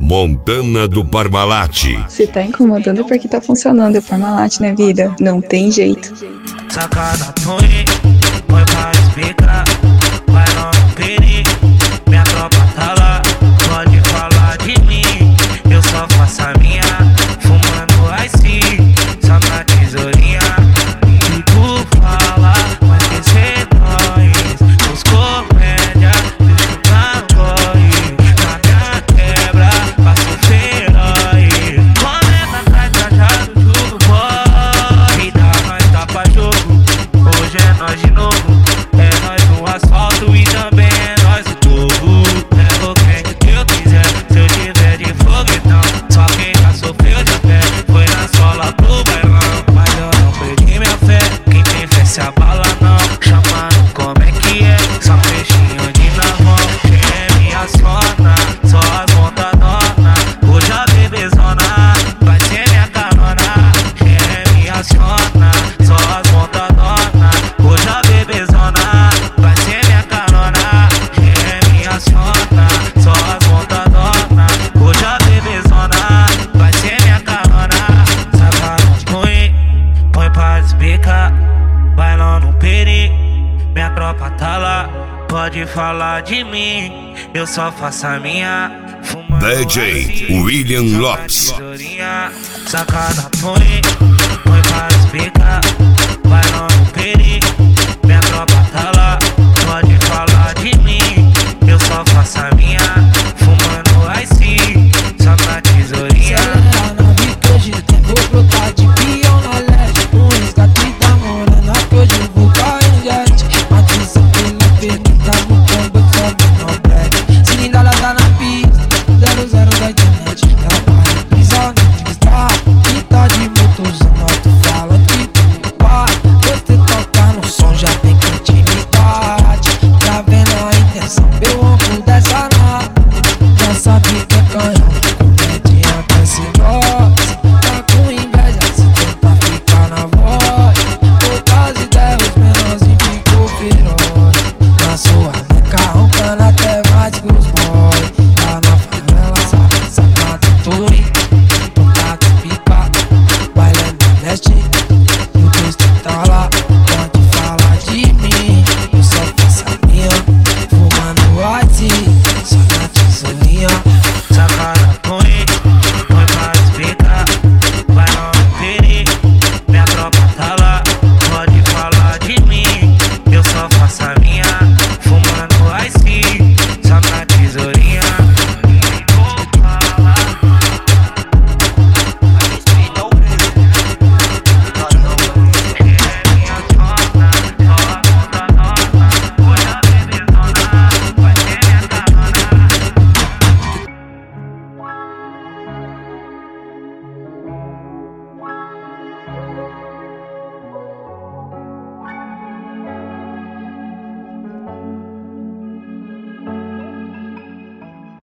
Montana do Parmalat. Se tá incomodando porque tá funcionando o Parmalat na vida, não tem jeito. Sacada põe pra explicar. Vai não pedir, minha tropa tá lá. Pode falar de mim, eu só faço a minha. Fumando ice, só na tesourinha. E tu fala, mas que cê nós. Os comédia, deixa o tamanho. Na minha quebra, passo feroz. Comenta atrás, trajado, jogo boy. E dá nós tá pra jogo, hoje é nós de novo. É nós no asfalto e também é nós o povo. Levo quem eu quiser, se eu tiver de foguetão. Só quem já sofreu de pé foi na sola pro bailão. Mas eu não perdi minha fé, quem tem fé se abala não. Chamando como é que é, só peixinho de na mão. Quem é minha sona, só as montadona. Hoje a bebezona vai ser minha carona. Quem é minha sona, só as montadona. Hoje a bebezona vai ser minha carona. Quem é minha sona, só as montadona. Hoje a bebezona vai ser minha carona. Sacada põe pra desbicar. Vai lá no peri, minha tropa tá lá. Pode falar de mim, eu só faço a minha. DJ William Lopes. Sacada põe pra explicar. Vai lá no peri,